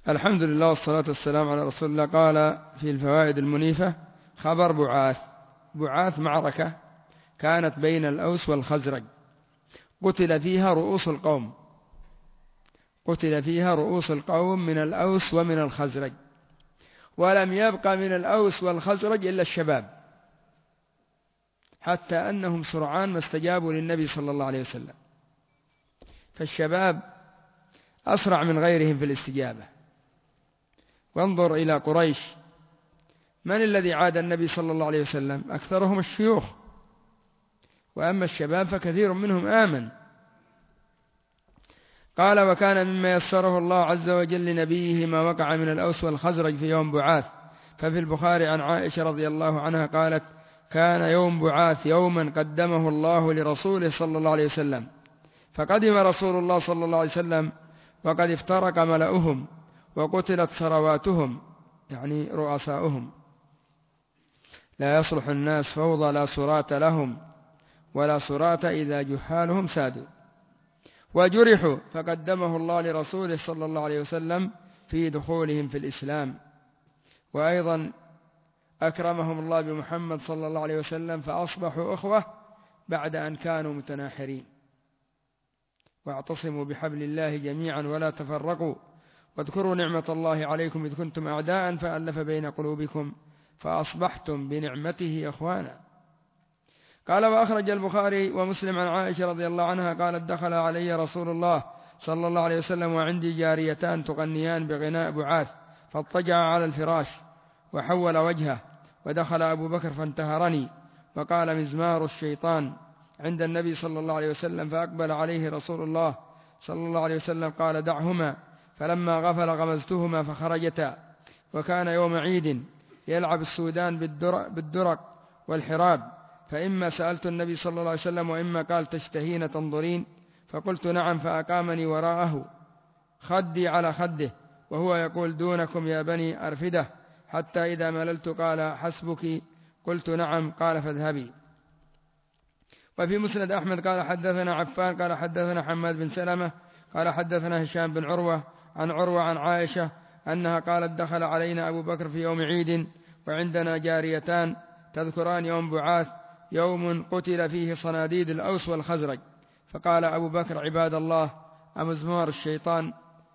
الحمد لله والصلاة والسلام على رسول الله. قال في الفوائد المنيفة: خبر بعاث. بعاث معركة كانت بين الأوس والخزرج، قتل فيها رؤوس القوم من الأوس ومن الخزرج، ولم يبق من الأوس والخزرج إلا الشباب، حتى أنهم سرعان ما استجابوا للنبي صلى الله عليه وسلم. فالشباب أسرع من غيرهم في الاستجابة. وانظر إلى قريش، من الذي عاد النبي صلى الله عليه وسلم؟ أكثرهم الشيوخ، وأما الشباب فكثير منهم آمن. قال: وكان مما يسره الله عز وجل لنبيه ما وقع من الأوس والخزرج في يوم بعاث. ففي البخاري عن عائشة رضي الله عنها قالت: كان يوم بعاث يوما قدمه الله لرسوله صلى الله عليه وسلم، فقدم رسول الله صلى الله عليه وسلم وقد افترق ملأهم وقتلت ثرواتهم، يعني رؤساؤهم. لا يصلح الناس فوضى لا صراط لهم، ولا صراط إذا جهالهم سادوا. وجرحوا فقدمه الله لرسوله صلى الله عليه وسلم في دخولهم في الإسلام. وأيضا أكرمهم الله بمحمد صلى الله عليه وسلم فأصبحوا أخوة بعد أن كانوا متناحرين. واعتصموا بحبل الله جميعا ولا تفرقوا، واذكروا نعمة الله عليكم إذ كنتم أعداء فألف بين قلوبكم فأصبحتم بنعمته أخوانا. قال: وأخرج البخاري ومسلم عن عائشة رضي الله عنها قالت: دخل علي رسول الله صلى الله عليه وسلم وعندي جاريتان تغنيان بغناء بعاث، فاضطجع على الفراش وحول وجهه، ودخل أبو بكر فانتهرني وقال: مزمار الشيطان عند النبي صلى الله عليه وسلم، فأقبل عليه رسول الله صلى الله عليه وسلم قال: دعهما، فلما غفل غمزتهما فخرجتا. وكان يوم عيد يلعب السودان بالدرق والحراب، فإما سألت النبي صلى الله عليه وسلم وإما قال: تشتهين تنظرين؟ فقلت: نعم. فأقامني وراءه خدي على خده وهو يقول: دونكم يا بني أرفدة، حتى إذا مللت قال: حسبك؟ قلت: نعم. قال: فاذهبي. وفي مسند أحمد قال: حدثنا عفان قال: حدثنا حماد بن سلمة قال: حدثنا هشام بن عروة عن عائشة أنها قالت: دخل علينا أبو بكر في يوم عيد وعندنا جاريتان تذكران يوم بعاث، يوم قتل فيه صناديد الأوس والخزرج. فقال أبو بكر: عباد الله أمزمار الشيطان،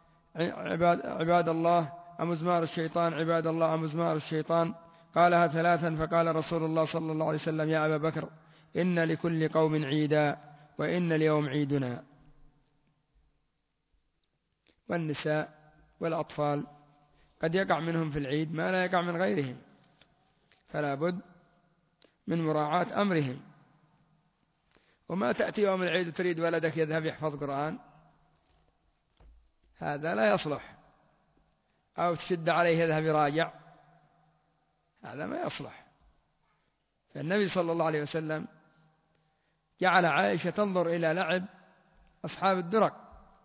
عباد الله أمزمار الشيطان، عباد الله أمزمار الشيطان. قالها ثلاثا، فقال رسول الله صلى الله عليه وسلم: يا أبا بكر، إن لكل قوم عيدا وإن اليوم عيدنا. والنساء والأطفال قد يقع منهم في العيد ما لا يقع من غيرهم، فلا بد من مراعاة أمرهم. وما تأتي يوم العيد وتريد ولدك يذهب يحفظ قرآن، هذا لا يصلح، أو تشد عليه يذهب يراجع، هذا ما يصلح. فالنبي صلى الله عليه وسلم جعل عائشة تنظر إلى لعب أصحاب الدرق،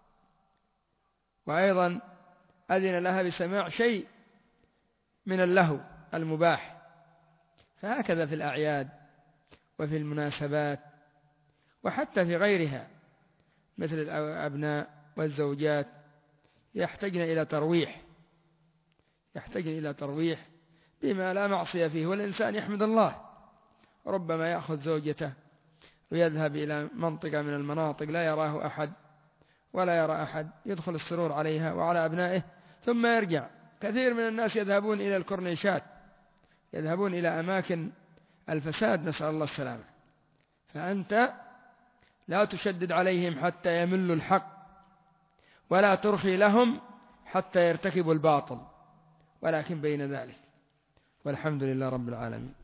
وأيضا أذن لها بسماع شيء من اللهو المباح. فهكذا في الأعياد وفي المناسبات وحتى في غيرها، مثل الأبناء والزوجات يحتاجن إلى ترويح بما لا معصية فيه. والإنسان يحمد الله، ربما يأخذ زوجته ويذهب إلى منطقة من المناطق لا يراه أحد ولا يرى أحد، يدخل السرور عليها وعلى أبنائه ثم يرجع. كثير من الناس يذهبون إلى الكورنيشات، يذهبون إلى أماكن الفساد، نسأل الله السلامة. فأنت لا تشدد عليهم حتى يملوا الحق، ولا ترخي لهم حتى يرتكبوا الباطل، ولكن بين ذلك. والحمد لله رب العالمين.